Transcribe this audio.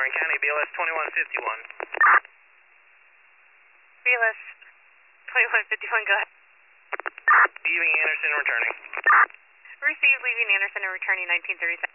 Lorraine County, BLS 2151. BLS 2151, go ahead. Leaving Anderson, returning. Received, leaving Anderson and returning 1937.